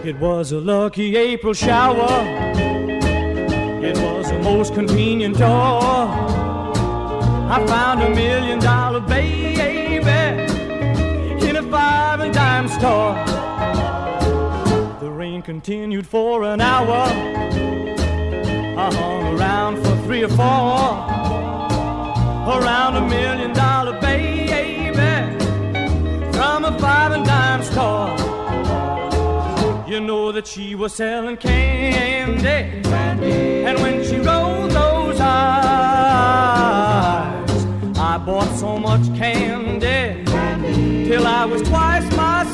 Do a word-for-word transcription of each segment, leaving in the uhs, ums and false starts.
It was a lucky April shower. It was the most convenient door. I found a million dollar baby in a five and dime store. The rain continued for an hour. I hung around for three or four. Around a million dollar baby from a five and dime store. You know that she was selling candy, candy. And when she rolled those eyes, I bought so much candy, candy. Till I was twice my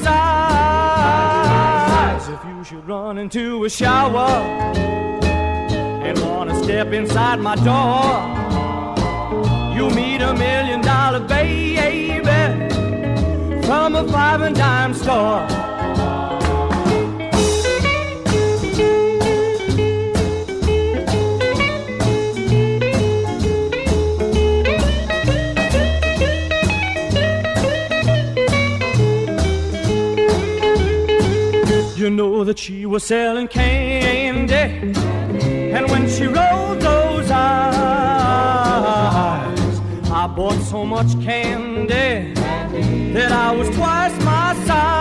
size. If you should run into a shower and wanna step inside my door, you'll meet a million dollar baby from a five and dime store. You know that she was selling candy, and when she rolled those eyes, I bought so much candy that I was twice my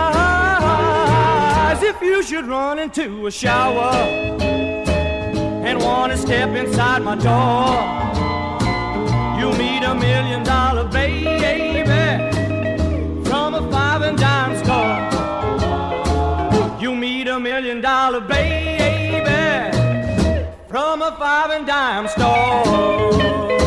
size. If you should run into a shower and want to step inside my door, you'll meet a million dollar baby from a five and dime store. You meet a million dollar baby from a five and dime store.